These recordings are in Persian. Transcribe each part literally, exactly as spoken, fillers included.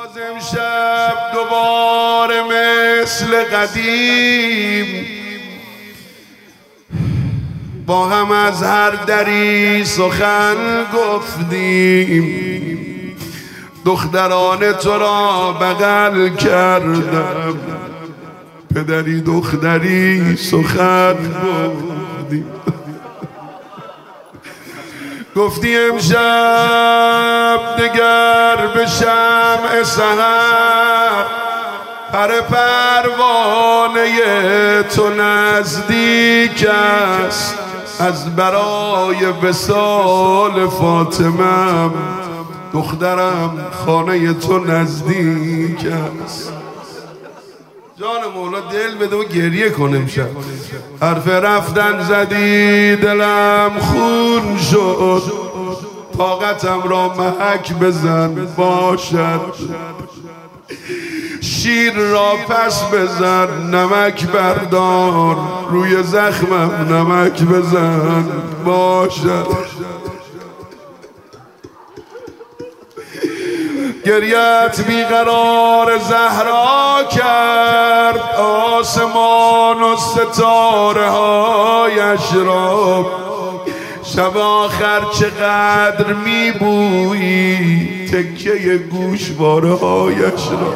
باز امشب دوباره مثل قدیم با هم از هر دری سخن گفتیم، دختران تو را بغل کردم، پدری دختری سخن گفتیم. گفتی امشب دگر به شمع سحر پر پروانه تو نزدیک است، از برای وصال فاطمه دخترم خانه تو نزدیک است. جان مولا دل بده و گریه کن امشب. حرف رفتن زدی دلم خون شد، طاقتم را محک بزن باشد، شیر را پس بزن نمک بردار، روی زخمم نمک بزن باشد. گریت بیقرار زهرا کرد آسمان و ستاره هایش را، شب آخر چقدر میبویی تکه گوشواره هایش را.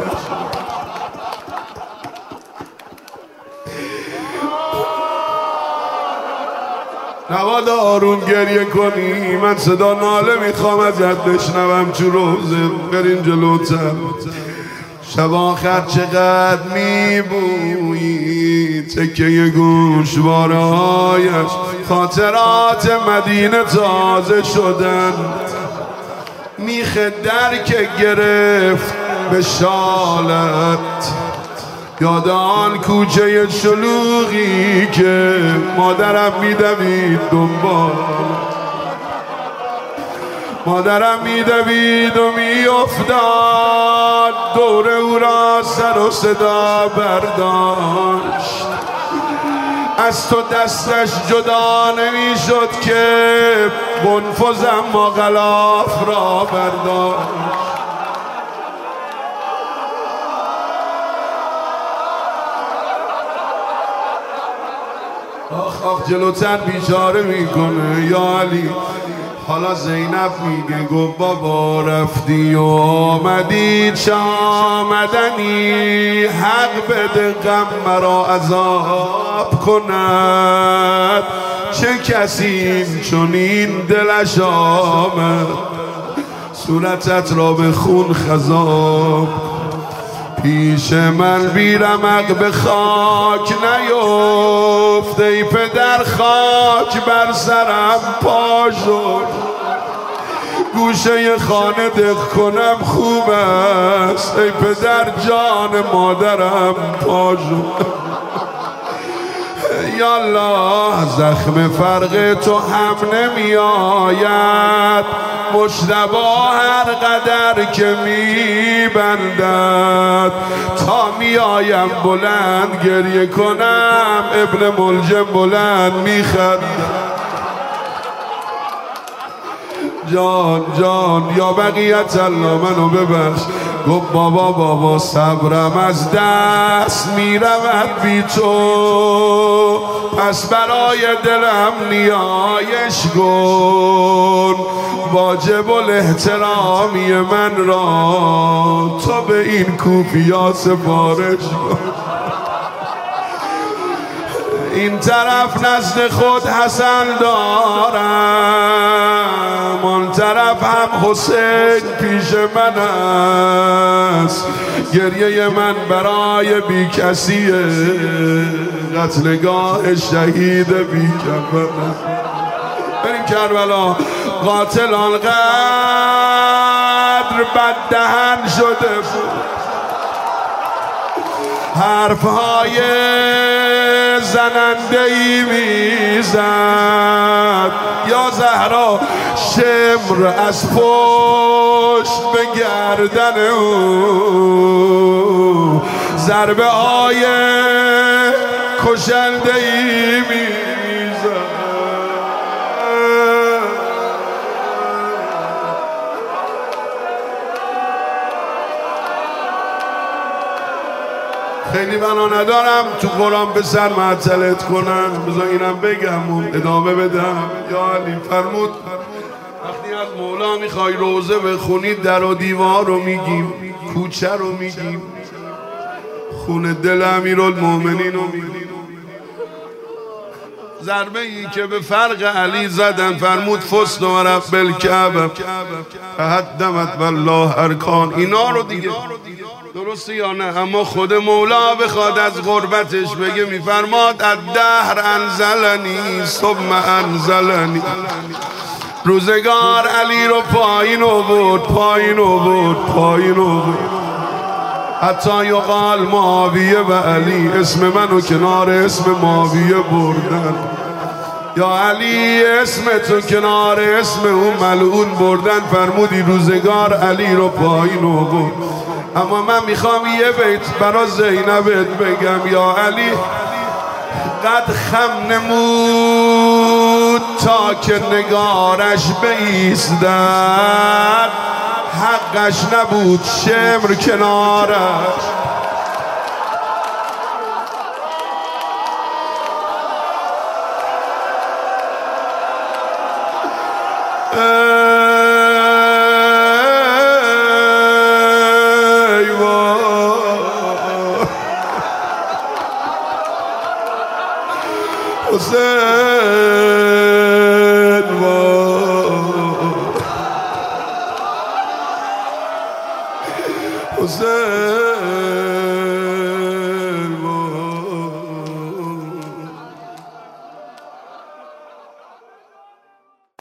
نباید آروم گریه کنی، من صدا ناله میخوام ازت بشنوم چو روزه. برین جلوتر. شب آخر چقدر میبویی تکه گوشواره هایش، خاطرات مدینه تازه شدن، میخ در که گرفت به شالت، یاد آن کوچه شلوغی که مادرم میدوید دنبال، مادرم میدوید و میافتاد دور او را سر و صدا برداشت، از تو دستش جدا نمیشد که منفذ اما غلاف را برداشت. آخ آخ جلوتر بیچاره میکنه یا علی. حالا زینب میگه گفت بابا رفتی و آمدی چه آمدنی، حق بده غم مرا عذاب کند، چه کسی چنین دلش آمد صورتت را به خون خضاب، پیش من بی رمق به خاک نیفت، ای پدر خاک بر سرم پا شد، گوشه خانه دق کنم خوب است، ای پدر جان مادرم پا شد. یالله زخم فرق تو هم نمی آید، مجتبا هر قدر که می بندد، تا می آیم بلند گریه کنم ابن ملجم بلند می خندد. جان جان یا بقیت الله منو ببخش. گفت بابا بابا صبرم از دست می رود بی تو، پس برای دلم نیایش کن، واجب الاحترامی من را تو به این کوفیا سفارش کن. این طرف نزد خود حسن دارم، آن طرف هم حسین پیش من است، گریه من برای بی کسیه، قتلگاه شهید بی کفن. بریم کربلا. قاتل آنقدر بددهن شده بود، حرفهای زنندهی میزد، یا زهرا شمر از پشت به گردن او ضربه های کشندهی میزد. خیلی بنا ندارم تو قرآن به سر معطلت کنم، بذار اینم بگم و ادامه بدم. یا علی فرمود وقتی از مولا میخوای روزه بخونی در و دیوار رو میگیم، کوچه رو میگیم، خون دل امیرالمومنین رو میگیم. ضربه ای که به فرق علی زدن فرمود فست و رب الکعبه فهدمت والله ارکان. اینا رو دیگه درسته یا نه؟ اما خود مولا بخواد از غربتش بگه میفرماد الدهر انزلنی ثم انزلنی. روزگار علی رو پایین آورد پایین آورد پایین آورد، حتی یقال معاویه و علی اسم منو کنار اسم معاویه بردن. یا علی اسم تو کنار اسم اون ملعون بردن. فرمودی روزگار علی رو پایین آورد. اما من میخوام یه بیت برا زینبت بگم. یا علی قد خم نمود تا که نگارش بایستد، حقش نبود شمر کنارش. ای وای حسین وای حسین